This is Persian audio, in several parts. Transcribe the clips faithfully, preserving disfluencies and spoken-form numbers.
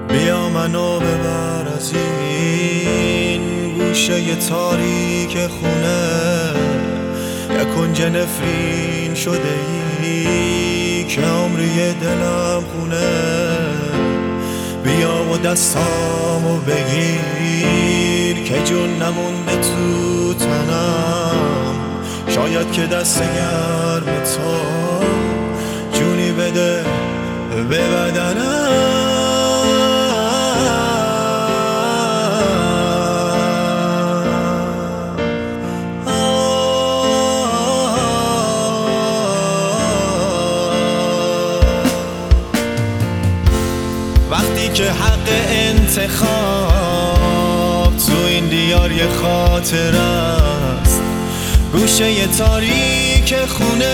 بیا منو ببر از این گوشه تاریک خونه، یه کنج نفرین شده ای که عمری دلم خونه. بیا و دستامو بگیر که جون نمونده تو تنم، شاید که دست گرم تو جونی بده به بدنم. وقتی که حق انتخاب تو این دیار یه خاطر است، گوشه یه تاریک خونه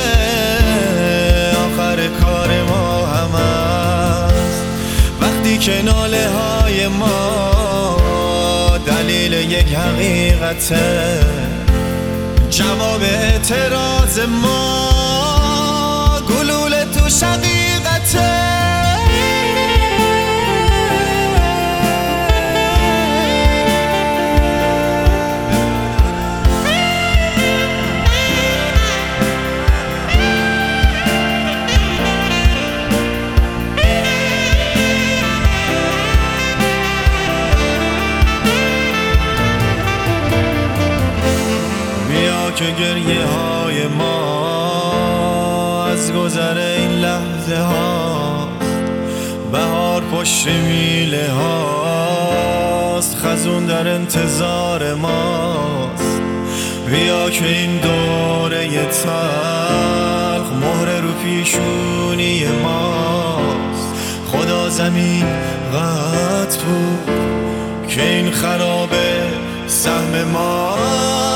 آخر کار ما هم است. وقتی که ناله های ما دلیل یک حقیقته، جواب اعتراض ما گلوله تو شقیقته. که گریه های ما از گذر این لحظه ها، بهار پشت میله هاست، خزون در انتظار ماست. بیا که این دوره تلخ مهر رو پیشونی ماست. خدا زمین قطع بود که این خرابه سهم ماست.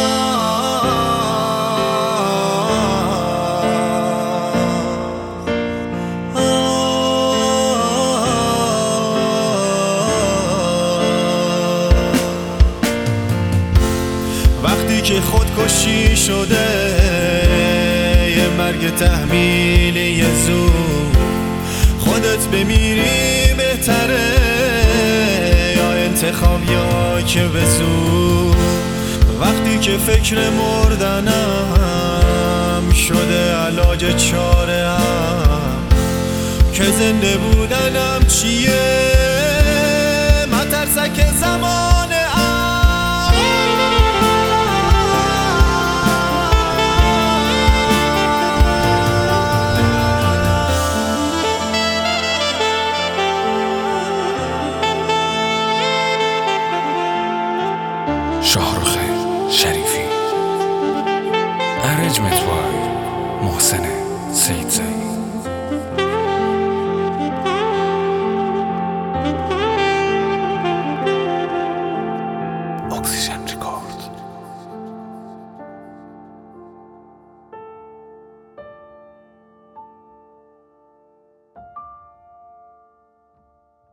وقتی که خودکشی شده یه مرگ تحمیلی زود، خودت بمیری بهتره یا انتخاب یا که به زود. وقتی که فکر مردنم شده علاج چاره هم، که زنده بودنم چیه مترسک زمان. شاهرخ شریفی، ارنجمنت بای محسن سیدزی.